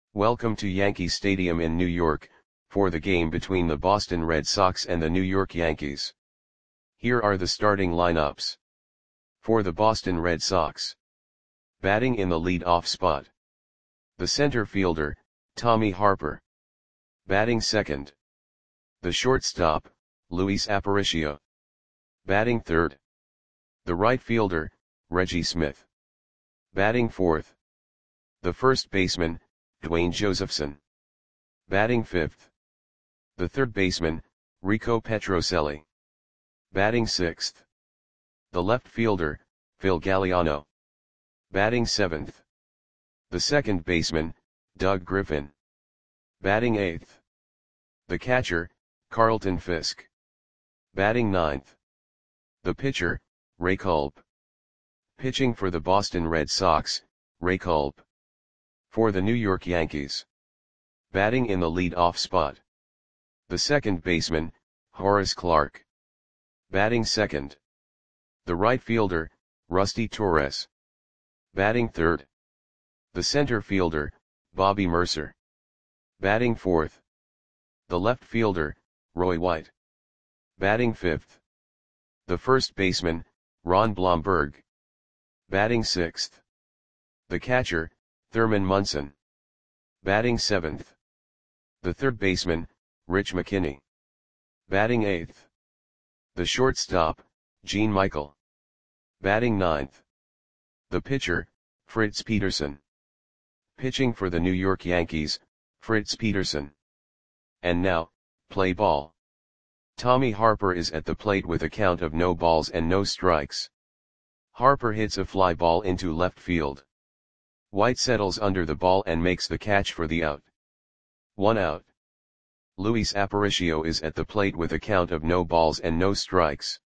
Welcome to Yankee Stadium in New York, for the game between the Boston Red Sox and the New York Yankees. Here are the starting lineups. For the Boston Red Sox. Batting in the lead-off spot. The center fielder, Tommy Harper. Batting second. The shortstop, Luis Aparicio. Batting third. The right fielder, Reggie Smith. Batting fourth. The first baseman, Dwayne Josephson. Batting fifth. The third baseman, Rico Petrocelli. Batting sixth. The left fielder, Phil Galliano. Batting seventh. The second baseman, Doug Griffin. Batting eighth. The catcher, Carlton Fisk. Batting ninth. The pitcher, Ray Culp. Pitching for the Boston Red Sox, Ray Culp. For the New York Yankees. Batting in the lead-off spot. The second baseman, Horace Clarke. Batting second. The right fielder, Rusty Torres. Batting third. The center fielder, Bobby Murcer. Batting fourth. The left fielder, Roy White. Batting fifth. The first baseman, Ron Blomberg. Batting sixth. The catcher, Thurman Munson. Batting seventh. The third baseman, Rich McKinney. Batting eighth. The shortstop, Gene Michael. Batting ninth. The pitcher, Fritz Peterson. Pitching for the New York Yankees, Fritz Peterson. And now, play ball. Tommy Harper is at the plate with a count of no balls and no strikes. Harper hits a fly ball into left field. White settles under the ball and makes the catch for the out. 1 out. Luis Aparicio is at the plate with a count of no balls and no strikes.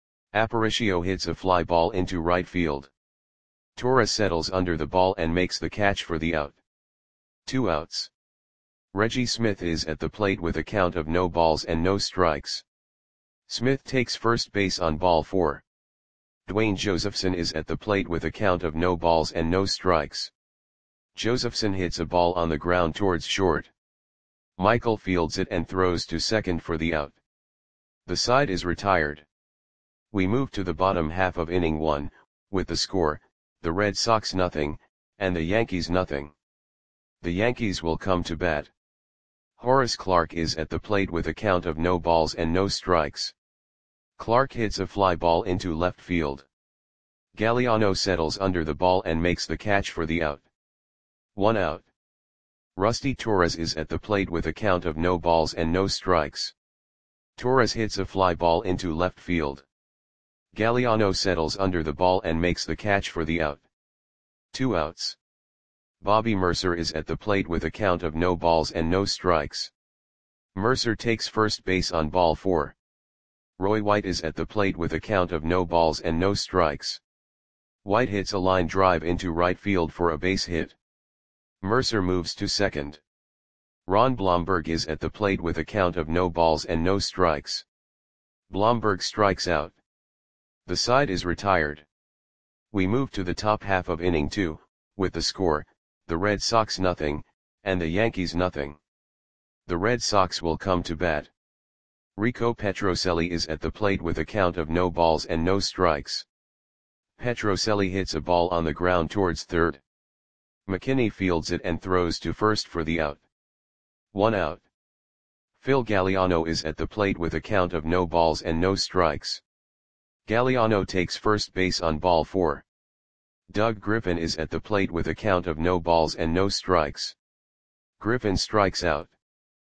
Aparicio hits a fly ball into right field. Torres settles under the ball and makes the catch for the out. 2 outs. Reggie Smith is at the plate with a count of no balls and no strikes. Smith takes first base on ball 4. Dwayne Josephson is at the plate with a count of no balls and no strikes. Josephson hits a ball on the ground towards short. Michael fields it and throws to second for the out. The side is retired. We move to the bottom half of inning 1, with the score, the Red Sox nothing, and the Yankees nothing. The Yankees will come to bat. Horace Clarke is at the plate with a count of no balls and no strikes. Clarke hits a fly ball into left field. Galliano settles under the ball and makes the catch for the out. 1 out. Rusty Torres is at the plate with a count of no balls and no strikes. Torres hits a fly ball into left field. Galliano settles under the ball and makes the catch for the out. 2 outs. Bobby Murcer is at the plate with a count of no balls and no strikes. Murcer takes first base on ball 4. Roy White is at the plate with a count of no balls and no strikes. White hits a line drive into right field for a base hit. Murcer moves to second. Ron Blomberg is at the plate with a count of no balls and no strikes. Blomberg strikes out. The side is retired. We move to the top half of inning 2, with the score, the Red Sox nothing, and the Yankees nothing. The Red Sox will come to bat. Rico Petrocelli is at the plate with a count of no balls and no strikes. Petrocelli hits a ball on the ground towards third. McKinney fields it and throws to first for the out. 1 out. Phil Galliano is at the plate with a count of no balls and no strikes. Galliano takes first base on ball 4. Doug Griffin is at the plate with a count of no balls and no strikes. Griffin strikes out.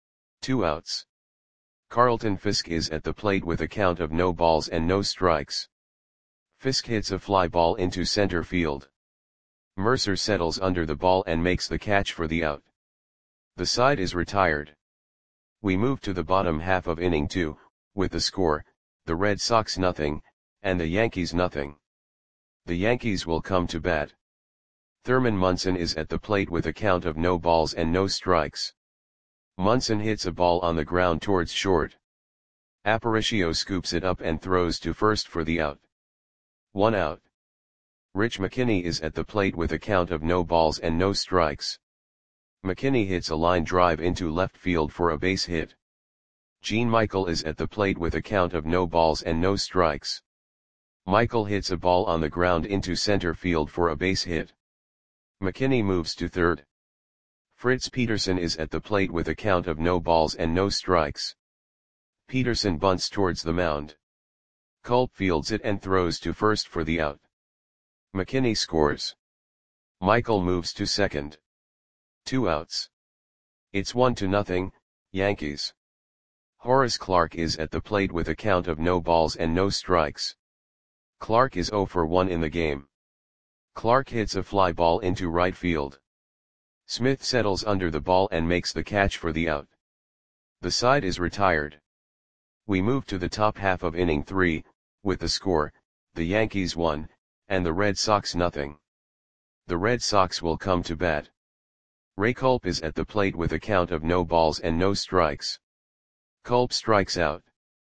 2 outs. Carlton Fisk is at the plate with a count of no balls and no strikes. Fisk hits a fly ball into center field. Murcer settles under the ball and makes the catch for the out. The side is retired. We move to the bottom half of inning 2, with the score, the Red Sox nothing, and the Yankees nothing. The Yankees will come to bat. Thurman Munson is at the plate with a count of no balls and no strikes. Munson hits a ball on the ground towards short. Aparicio scoops it up and throws to first for the out. 1 out. Rich McKinney is at the plate with a count of no balls and no strikes. McKinney hits a line drive into left field for a base hit. Gene Michael is at the plate with a count of no balls and no strikes. Michael hits a ball on the ground into center field for a base hit. McKinney moves to third. Fritz Peterson is at the plate with a count of no balls and no strikes. Peterson bunts towards the mound. Culp fields it and throws to first for the out. McKinney scores. Michael moves to second. 2 outs. It's 1-0, Yankees. Horace Clarke is at the plate with a count of no balls and no strikes. Clarke is 0 for 1 in the game. Clarke hits a fly ball into right field. Smith settles under the ball and makes the catch for the out. The side is retired. We move to the top half of inning 3, with the score, the Yankees 1, and the Red Sox 0. The Red Sox will come to bat. Ray Culp is at the plate with a count of no balls and no strikes. Culp strikes out.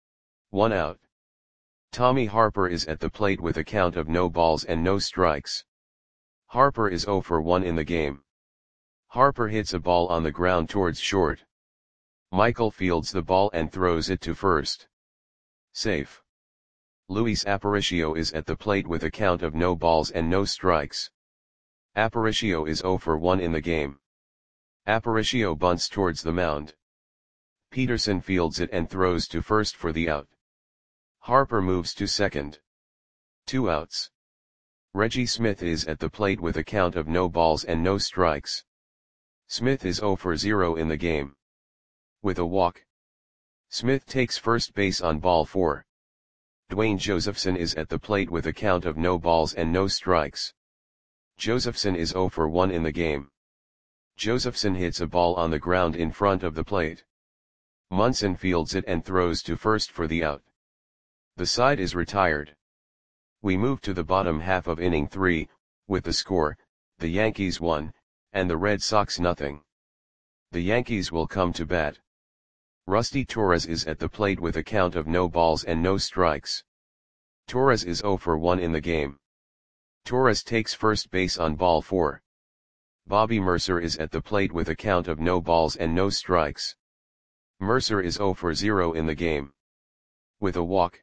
1 out. Tommy Harper is at the plate with a count of no balls and no strikes. Harper is 0 for 1 in the game. Harper hits a ball on the ground towards short. Michael fields the ball and throws it to first. Safe. Luis Aparicio is at the plate with a count of no balls and no strikes. Aparicio is 0 for 1 in the game. Aparicio bunts towards the mound. Peterson fields it and throws to first for the out. Harper moves to second. 2 outs. Reggie Smith is at the plate with a count of no balls and no strikes. Smith is 0 for 0 in the game. With a walk. Smith takes first base on ball 4. Dwayne Josephson is at the plate with a count of no balls and no strikes. Josephson is 0 for 1 in the game. Josephson hits a ball on the ground in front of the plate. Munson fields it and throws to first for the out. The side is retired. We move to the bottom half of inning 3, with the score, the Yankees 1, and the Red Sox 0. The Yankees will come to bat. Rusty Torres is at the plate with a count of no balls and no strikes. Torres is 0 for 1 in the game. Torres takes first base on ball 4. Bobby Mercer is at the plate with a count of no balls and no strikes. Mercer is 0 for 0 in the game. With a walk.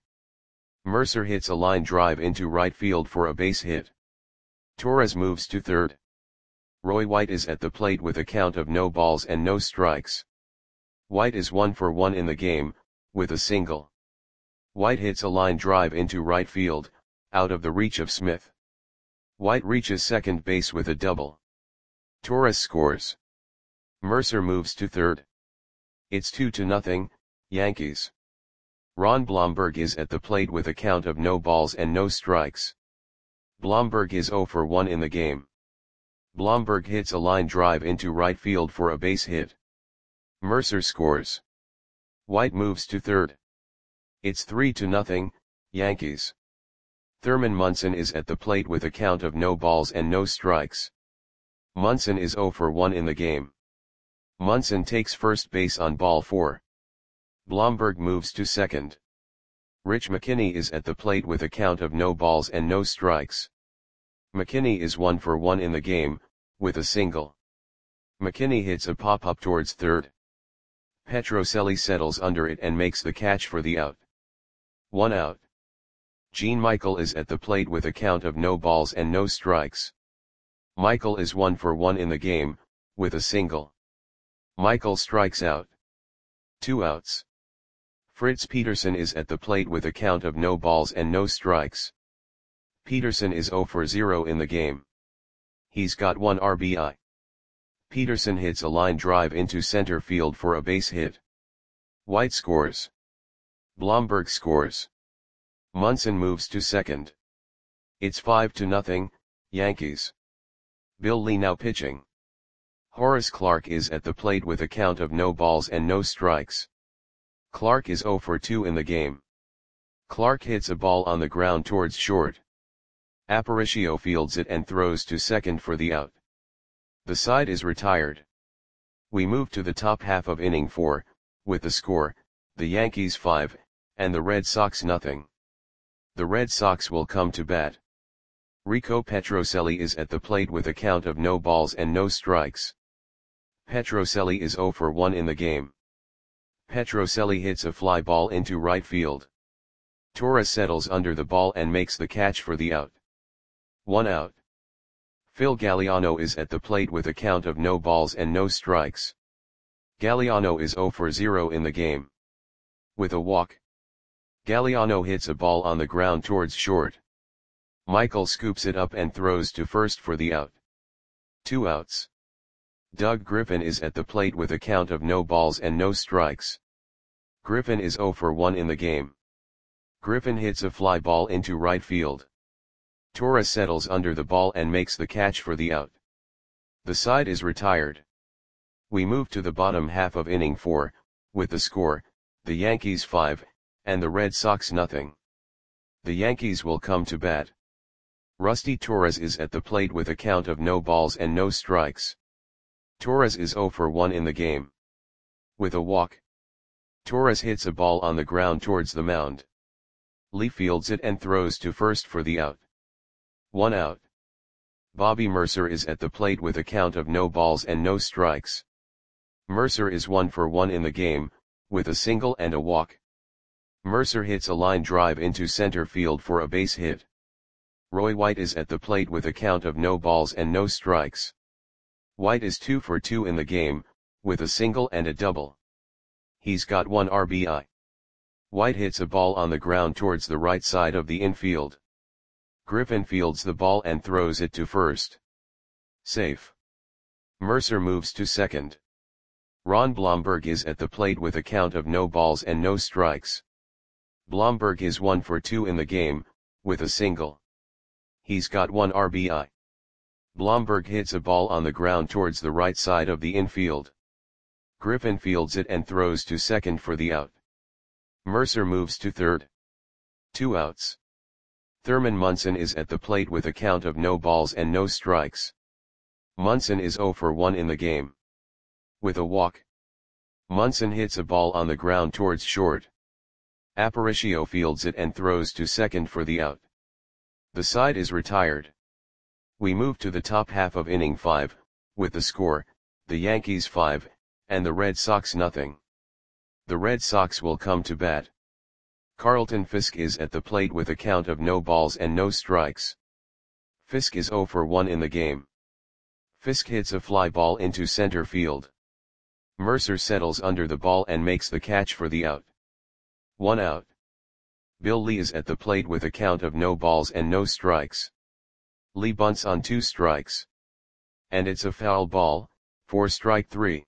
Mercer hits a line drive into right field for a base hit. Torres moves to third. Roy White is at the plate with a count of no balls and no strikes. White is 1 for 1 in the game, with a single. White hits a line drive into right field, out of the reach of Smith. White reaches second base with a double. Torres scores. Mercer moves to third. It's 2-0, Yankees. Ron Blomberg is at the plate with a count of no balls and no strikes. Blomberg is 0 for 1 in the game. Blomberg hits a line drive into right field for a base hit. Mercer scores. White moves to third. It's 3-0, Yankees. Thurman Munson is at the plate with a count of no balls and no strikes. Munson is 0 for 1 in the game. Munson takes first base on ball 4. Blomberg moves to second. Rich McKinney is at the plate with a count of no balls and no strikes. McKinney is 1 for 1 in the game, with a single. McKinney hits a pop-up towards third. Petrocelli settles under it and makes the catch for the out. 1 out. Gene Michael is at the plate with a count of no balls and no strikes. Michael is 1 for 1 in the game, with a single. Michael strikes out. 2 outs. Fritz Peterson is at the plate with a count of no balls and no strikes. Peterson is 0 for 0 in the game. He's got 1 RBI. Peterson hits a line drive into center field for a base hit. White scores. Blomberg scores. Munson moves to second. It's 5-0, Yankees. Bill Lee now pitching. Horace Clarke is at the plate with a count of no balls and no strikes. Clarke is 0 for 2 in the game. Clarke hits a ball on the ground towards short. Aparicio fields it and throws to second for the out. The side is retired. We move to the top half of inning 4, with the score, the Yankees 5, and the Red Sox 0. The Red Sox will come to bat. Rico Petrocelli is at the plate with a count of no balls and no strikes. Petrocelli is 0 for 1 in the game. Petrocelli hits a fly ball into right field. Torres settles under the ball and makes the catch for the out. 1 out. Phil Galliano is at the plate with a count of no balls and no strikes. Galliano is 0 for 0 in the game. With a walk. Galliano hits a ball on the ground towards short. Michael scoops it up and throws to first for the out. 2 outs. Doug Griffin is at the plate with a count of no balls and no strikes. Griffin is 0 for 1 in the game. Griffin hits a fly ball into right field. Torres settles under the ball and makes the catch for the out. The side is retired. We move to the bottom half of inning 4, with the score, the Yankees 5, and the Red Sox nothing. The Yankees will come to bat. Rusty Torres is at the plate with a count of no balls and no strikes. Torres is 0 for 1 in the game. With a walk. Torres hits a ball on the ground towards the mound. Lee fields it and throws to first for the out. 1 out. Bobby Mercer is at the plate with a count of no balls and no strikes. Mercer is 1 for 1 in the game, with a single and a walk. Mercer hits a line drive into center field for a base hit. Roy White is at the plate with a count of no balls and no strikes. White is 2 for 2 in the game, with a single and a double. He's got 1 RBI. White hits a ball on the ground towards the right side of the infield. Griffin fields the ball and throws it to first. Safe. Mercer moves to second. Ron Blomberg is at the plate with a count of no balls and no strikes. Blomberg is 1 for 2 in the game, with a single. He's got 1 RBI. Blomberg hits a ball on the ground towards the right side of the infield. Griffin fields it and throws to second for the out. Mercer moves to third. 2 outs. Thurman Munson is at the plate with a count of no balls and no strikes. Munson is 0 for 1 in the game. With a walk. Munson hits a ball on the ground towards short. Aparicio fields it and throws to second for the out. The side is retired. We move to the top half of inning 5, with the score, the Yankees 5, and the Red Sox nothing. The Red Sox will come to bat. Carlton Fisk is at the plate with a count of no balls and no strikes. Fisk is 0 for 1 in the game. Fisk hits a fly ball into center field. Mercer settles under the ball and makes the catch for the out. 1 out. Bill Lee is at the plate with a count of no balls and no strikes. Lee bunts on 2 strikes. And it's a foul ball, for strike 3.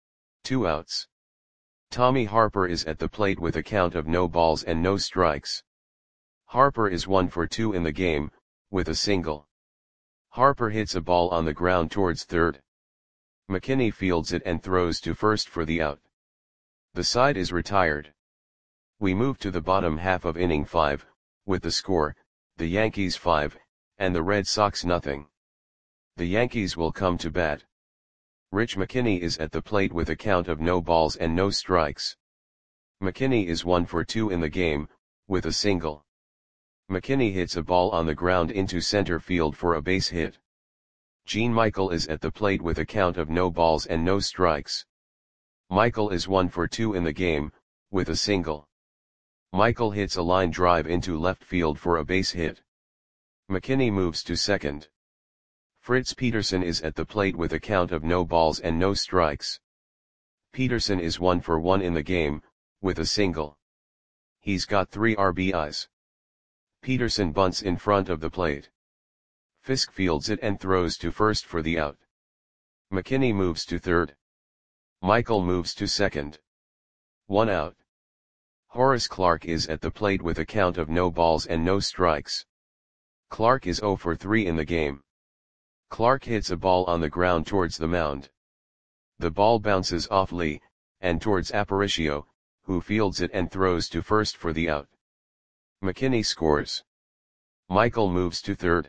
2 outs. Tommy Harper is at the plate with a count of no balls and no strikes. Harper is 1 for 2 in the game, with a single. Harper hits a ball on the ground towards third. McKinney fields it and throws to first for the out. The side is retired. We move to the bottom half of inning 5, with the score, the Yankees 5, and the Red Sox nothing. The Yankees will come to bat. Rich McKinney is at the plate with a count of no balls and no strikes. McKinney is 1 for 2 in the game, with a single. McKinney hits a ball on the ground into center field for a base hit. Gene Michael is at the plate with a count of no balls and no strikes. Michael is 1 for 2 in the game, with a single. Michael hits a line drive into left field for a base hit. McKinney moves to second. Fritz Peterson is at the plate with a count of no balls and no strikes. Peterson is 1 for 1 in the game, with a single. He's got 3 RBIs. Peterson bunts in front of the plate. Fisk fields it and throws to first for the out. McKinney moves to third. Michael moves to second. 1 out. Horace Clarke is at the plate with a count of no balls and no strikes. Clarke is 0 for 3 in the game. Clarke hits a ball on the ground towards the mound. The ball bounces off Lee, and towards Aparicio, who fields it and throws to first for the out. McKinney scores. Michael moves to third.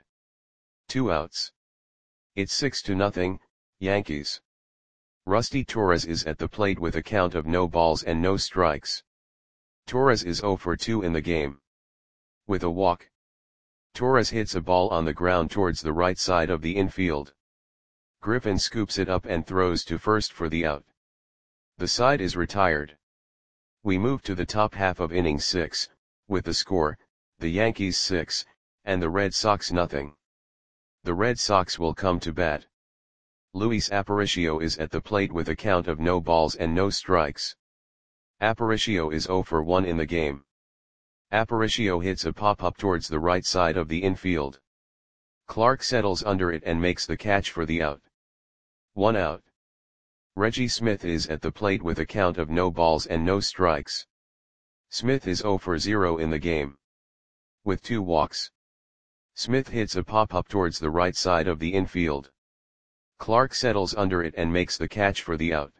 2 outs. It's 6-0, Yankees. Rusty Torres is at the plate with a count of no balls and no strikes. Torres is 0 for 2 in the game. With a walk. Torres hits a ball on the ground towards the right side of the infield. Griffin scoops it up and throws to first for the out. The side is retired. We move to the top half of inning 6, with the score, the Yankees 6, and the Red Sox nothing. The Red Sox will come to bat. Luis Aparicio is at the plate with a count of no balls and no strikes. Aparicio is 0 for 1 in the game. Aparicio hits a pop-up towards the right side of the infield. Clark settles under it and makes the catch for the out. 1 out. Reggie Smith is at the plate with a count of no balls and no strikes. Smith is 0 for 0 in the game. With 2 walks. Smith hits a pop-up towards the right side of the infield. Clark settles under it and makes the catch for the out.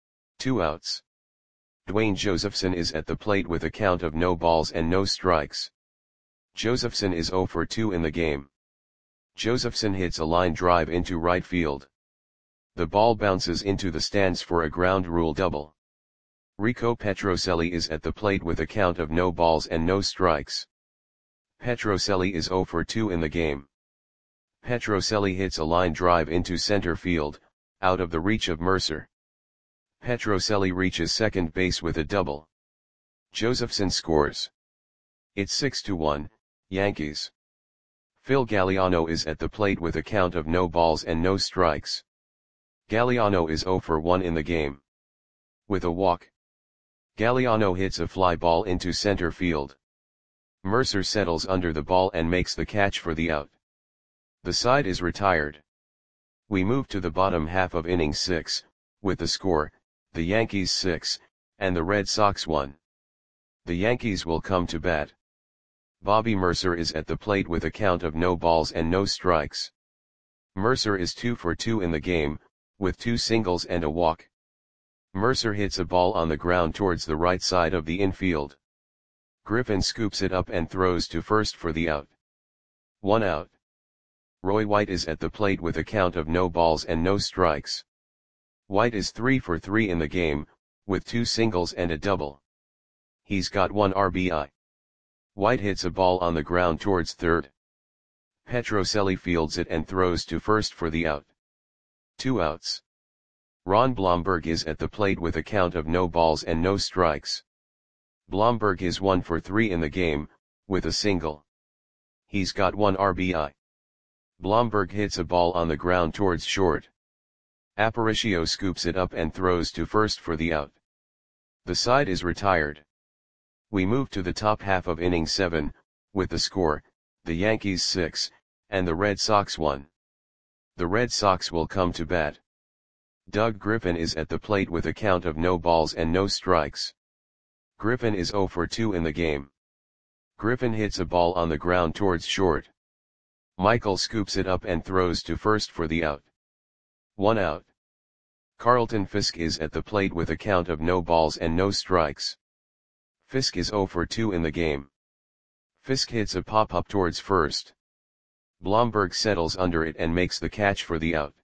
2 outs. Dwayne Josephson is at the plate with a count of no balls and no strikes. Josephson is 0 for 2 in the game. Josephson hits a line drive into right field. The ball bounces into the stands for a ground rule double. Rico Petrocelli is at the plate with a count of no balls and no strikes. Petrocelli is 0 for 2 in the game. Petrocelli hits a line drive into center field, out of the reach of Mercer. Petrocelli reaches second base with a double. Josephson scores. It's 6-1, Yankees. Phil Galliano is at the plate with a count of no balls and no strikes. Galliano is 0 for 1 in the game. With a walk. Galliano hits a fly ball into center field. Mercer settles under the ball and makes the catch for the out. The side is retired. We move to the bottom half of inning 6, with the score, the Yankees 6, and the Red Sox 1. The Yankees will come to bat. Bobby Mercer is at the plate with a count of no balls and no strikes. Mercer is 2 for 2 in the game, with 2 singles and a walk. Mercer hits a ball on the ground towards the right side of the infield. Griffin scoops it up and throws to first for the out. 1 out. Roy White is at the plate with a count of no balls and no strikes. White is 3 for 3 in the game, with 2 singles and a double. He's got 1 RBI. White hits a ball on the ground towards third. Petrocelli fields it and throws to first for the out. 2 outs. Ron Blomberg is at the plate with a count of no balls and no strikes. Blomberg is 1 for 3 in the game, with a single. He's got 1 RBI. Blomberg hits a ball on the ground towards short. Aparicio scoops it up and throws to first for the out. The side is retired. We move to the top half of inning 7, with the score, the Yankees 6, and the Red Sox 1. The Red Sox will come to bat. Doug Griffin is at the plate with a count of no balls and no strikes. Griffin is 0 for 2 in the game. Griffin hits a ball on the ground towards short. Michael scoops it up and throws to first for the out. 1 out. Carlton Fisk is at the plate with a count of no balls and no strikes. Fisk is 0 for 2 in the game. Fisk hits a pop-up towards first. Blomberg settles under it and makes the catch for the out.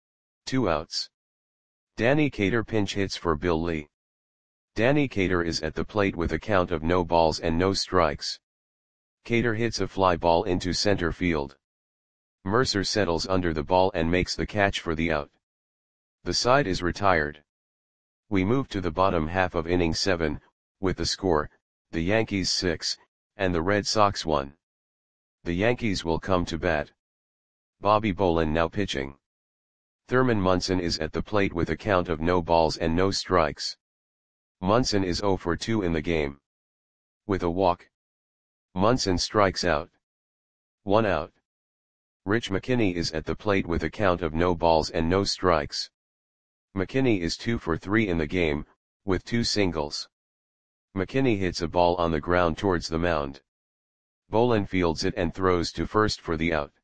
2 outs. Danny Cater pinch hits for Bill Lee. Danny Cater is at the plate with a count of no balls and no strikes. Cater hits a fly ball into center field. Mercer settles under the ball and makes the catch for the out. The side is retired. We move to the bottom half of inning 7, with the score, the Yankees 6, and the Red Sox 1. The Yankees will come to bat. Bobby Bolin now pitching. Thurman Munson is at the plate with a count of no balls and no strikes. Munson is 0 for 2 in the game. With a walk. Munson strikes out. 1 out. Rich McKinney is at the plate with a count of no balls and no strikes. McKinney is 2 for 3 in the game, with 2 singles. McKinney hits a ball on the ground towards the mound. Bolin fields it and throws to first for the out.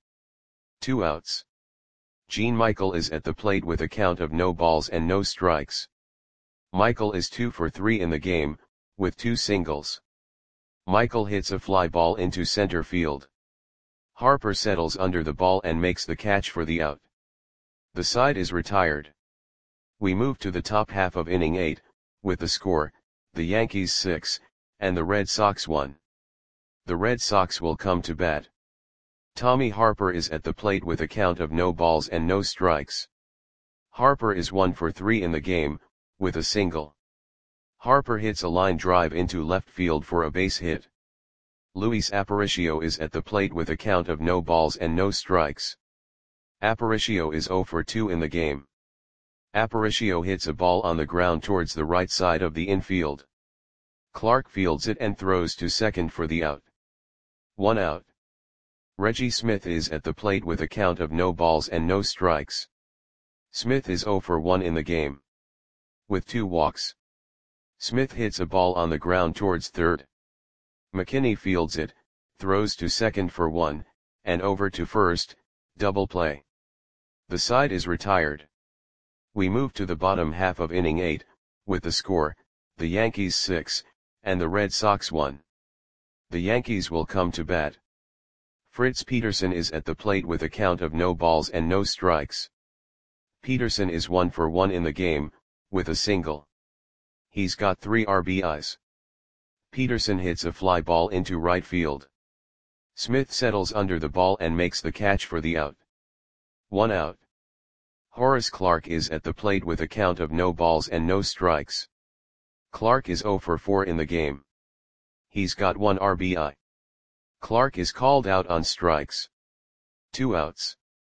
2 outs. Gene Michael is at the plate with a count of no balls and no strikes. Michael is 2 for 3 in the game, with 2 singles. Michael hits a fly ball into center field. Harper settles under the ball and makes the catch for the out. The side is retired. We move to the top half of inning 8, with the score, the Yankees 6, and the Red Sox 1. The Red Sox will come to bat. Tommy Harper is at the plate with a count of no balls and no strikes. Harper is 1 for 3 in the game, with a single. Harper hits a line drive into left field for a base hit. Luis Aparicio is at the plate with a count of no balls and no strikes. Aparicio is 0 for 2 in the game. Aparicio hits a ball on the ground towards the right side of the infield. Clark fields it and throws to second for the out. 1 out. Reggie Smith is at the plate with a count of no balls and no strikes. Smith is 0 for 1 in the game. With 2 walks. Smith hits a ball on the ground towards third. McKinney fields it, throws to second for 1, and over to first, double play. The side is retired. We move to the bottom half of inning 8, with the score, the Yankees 6, and the Red Sox 1. The Yankees will come to bat. Fritz Peterson is at the plate with a count of no balls and no strikes. Peterson is 1 for 1 in the game, with a single. He's got 3 RBIs. Peterson hits a fly ball into right field. Smith settles under the ball and makes the catch for the out. 1 out. Horace Clarke is at the plate with a count of no balls and no strikes. Clarke is 0 for 4 in the game. He's got 1 RBI. Clarke is called out on strikes. 2 outs.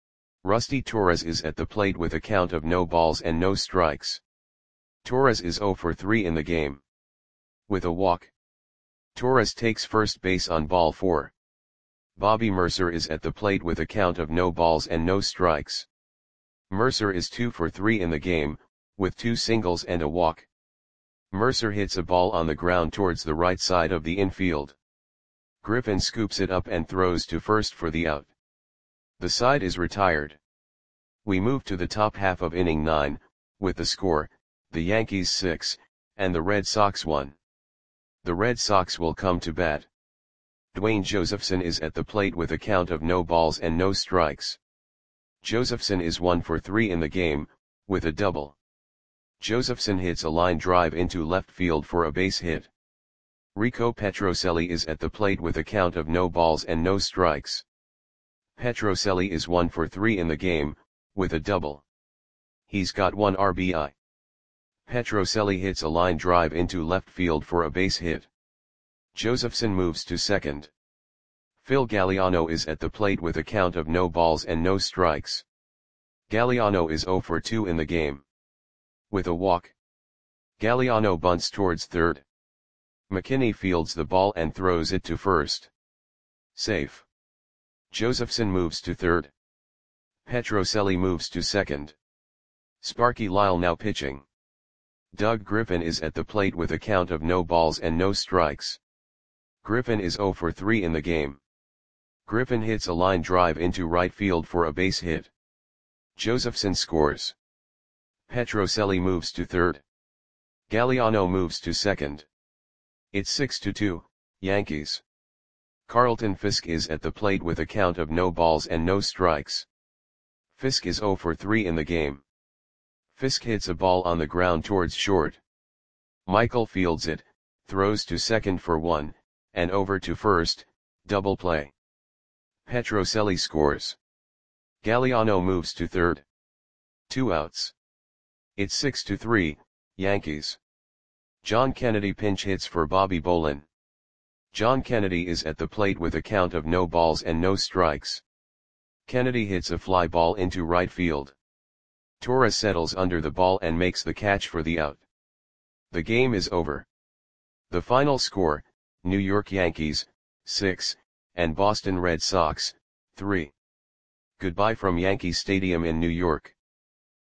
Rusty Torres is at the plate with a count of no balls and no strikes. Torres is 0 for 3 in the game. With a walk. Torres takes first base on ball 4. Bobby Mercer is at the plate with a count of no balls and no strikes. Mercer is 2 for 3 in the game, with 2 singles and a walk. Mercer hits a ball on the ground towards the right side of the infield. Griffin scoops it up and throws to first for the out. The side is retired. We move to the top half of inning 9, with the score, the Yankees 6, and the Red Sox 1. The Red Sox will come to bat. Dwayne Josephson is at the plate with a count of no balls and no strikes. Josephson is 1 for 3 in the game, with a double. Josephson hits a line drive into left field for a base hit. Rico Petrocelli is at the plate with a count of no balls and no strikes. Petrocelli is 1 for 3 in the game, with a double. He's got 1 RBI. Petrocelli hits a line drive into left field for a base hit. Josephson moves to second. Phil Galliano is at the plate with a count of no balls and no strikes. Galliano is 0 for 2 in the game. With a walk. Galliano bunts towards third. McKinney fields the ball and throws it to first. Safe. Josephson moves to third. Petrocelli moves to second. Sparky Lyle now pitching. Doug Griffin is at the plate with a count of no balls and no strikes. Griffin is 0 for 3 in the game. Griffin hits a line drive into right field for a base hit. Josephson scores. Petrocelli moves to third. Galliano moves to second. It's 6-2, Yankees. Carlton Fisk is at the plate with a count of no balls and no strikes. Fisk is 0 for 3 in the game. Fisk hits a ball on the ground towards short. Michael fields it, throws to second for 1, and over to first, double play. Petrocelli scores. Galliano moves to third. 2 outs. It's 6-3, Yankees. John Kennedy pinch hits for Bobby Bolin. John Kennedy is at the plate with a count of no balls and no strikes. Kennedy hits a fly ball into right field. Torres settles under the ball and makes the catch for the out. The game is over. The final score, New York Yankees, 6, and Boston Red Sox, 3. Goodbye from Yankee Stadium in New York.